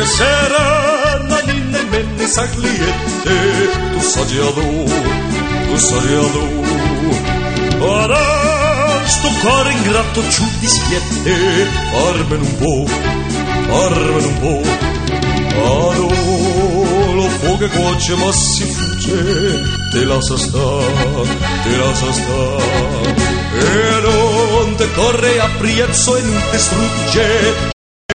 serena nemmeno sa cliente, tu soggiado. Ora sto cuore ingrato ciù dispiette, farmene un po'. Lo fuoco cuoce ma si fugge, te la sa sta. E non te corre a priezzo e non te strugge,